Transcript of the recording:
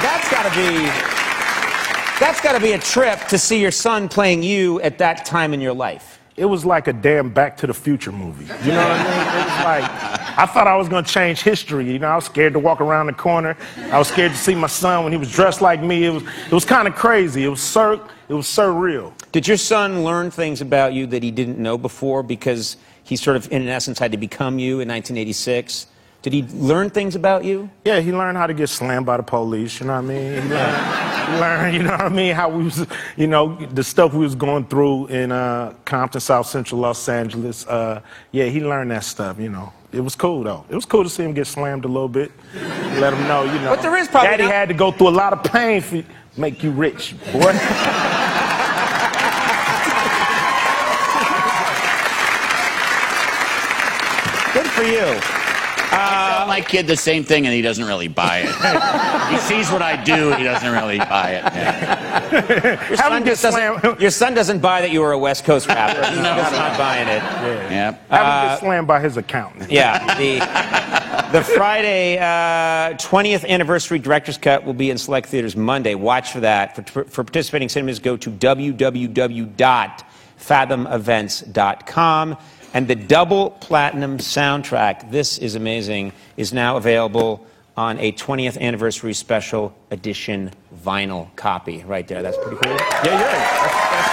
That's got to be a trip to see your son playing you at that time in your life. It was like a damn Back to the Future movie. You know what I mean? It was like, I thought I was going to change history. You know, I was scared to walk around the corner. I was scared to see my son when he was dressed like me. It was kind of crazy. It was surreal. Did your son learn things about you that he didn't know before because he sort of, in essence, had to become you in 1986? Did he learn things about you? Yeah, he learned how to get slammed by the police, you know what I mean? He learned, you know what I mean, how we was, you know, the stuff we was going through in Compton, South Central Los Angeles. Yeah, he learned that stuff, you know. It was cool, though. It was cool to see him get slammed a little bit. Let him know, you know. But there is probably Daddy had to go through a lot of pain to make you rich, boy. Good for you. Tell my kid the same thing, and he doesn't really buy it. He sees what I do, he doesn't really buy it. Yeah. Your son doesn't buy that you were a West Coast rapper. He's just not buying it. Yeah. Have him get slammed by his accountant. Yeah. The Friday 20th anniversary director's cut will be in select theaters Monday. Watch for that. For participating cinemas, go to www.fathomevents.com. And the double platinum soundtrack, this is amazing, is now available on a 20th anniversary special edition vinyl copy right there. That's pretty cool. Yeah, yeah.